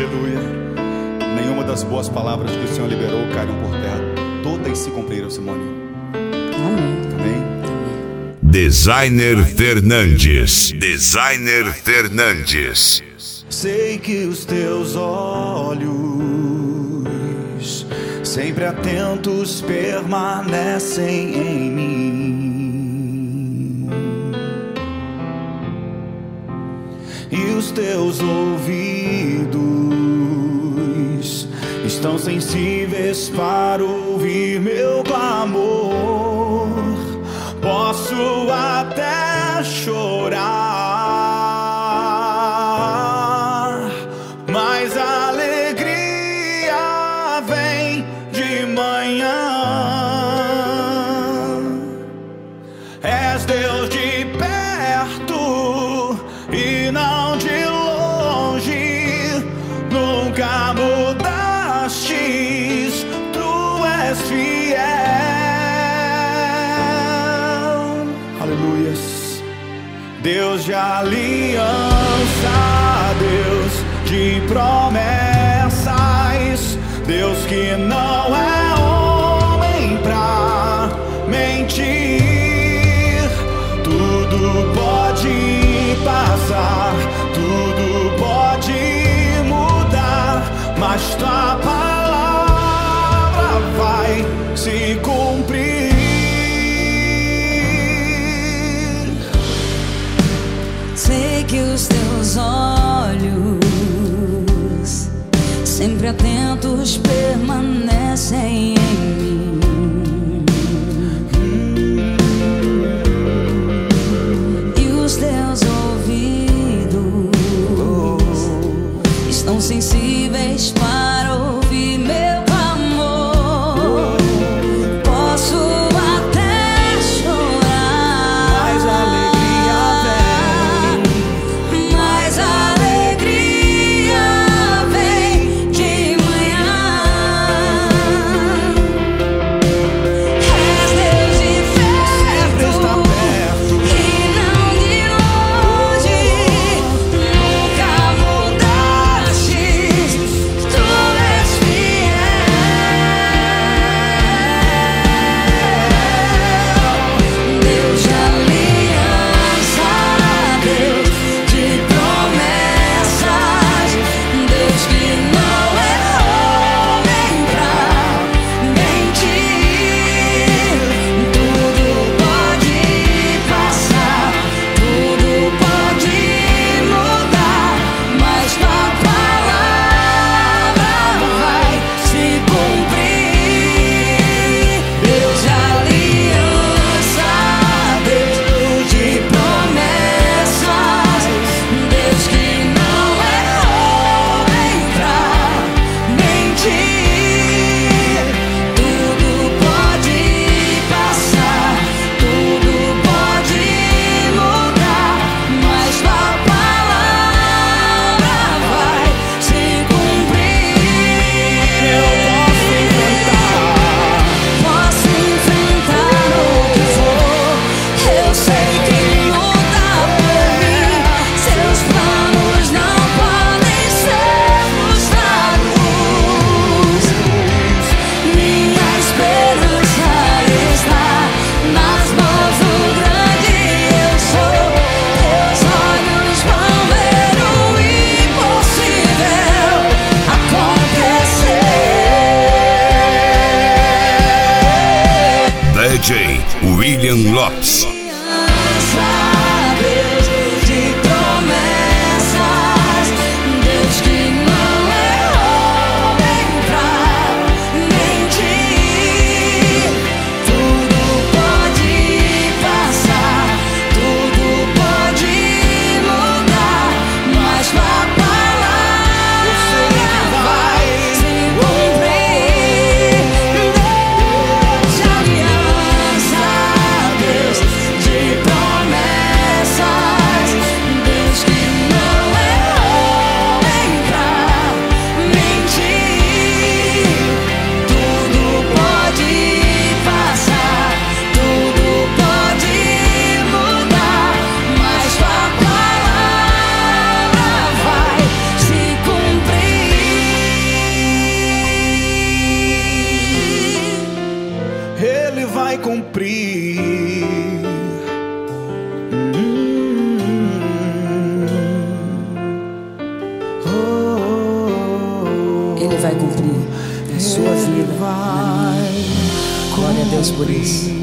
Aleluia. Nenhuma das boas palavras que o Senhor liberou caíram por terra. Todas se cumpriram, Simone. Amém. Designer Fernandes. Designer Fernandes. Sei que os teus olhos, sempre atentos, permanecem em mim, e os teus ouvidos estão sensíveis para ouvir meu clamor. Posso até chorar, mas a alegria vem de manhã. És Deus de perto e não de longe, nunca mudastes, tu és fiel. Aleluias. Deus de aliança, Deus de promessas, Deus que não é homem pra mentir. Tudo pode passar, tudo pode mudar, mas tua palavra vai se cumprir. Sei que os teus olhos, sempre atentos, permanecem em mim, e os teus ouvidos estão sensíveis para ouvir meu amor. Posso até chorar, mas a alegria vem de manhã. És Deus de perto e não de longe, nunca mudastes, tu és fiel. Deus de aliança, Deus de promessas, Deus que não é homem pra mentir. Tudo pode passar, tudo pode mudar, mas tua palavra vai se cumprir. Deus de aliança, Deus de promessas, Deus que não é homem pra mentir. Tudo pode passar, tudo pode mudar, mas tua palavra vai se cumprir. Eu posso enfrentar o que for, eu sei que luta por mim. Seus planos não podem ser frustrados. Minha esperança está nas mãos do grande eu sou. Teus olhos vão ver o impossível acontecer. DJ William Lopes. Aliança, Deus de promessas, Deus que não é homem pra mentir. Tudo pode passar, tudo pode mudar, mas tua palavra vai se cumprir. Deus de aliança, Deus Ele vai cumprir. Ele vai cumprir na sua vida. Glória a Deus por isso.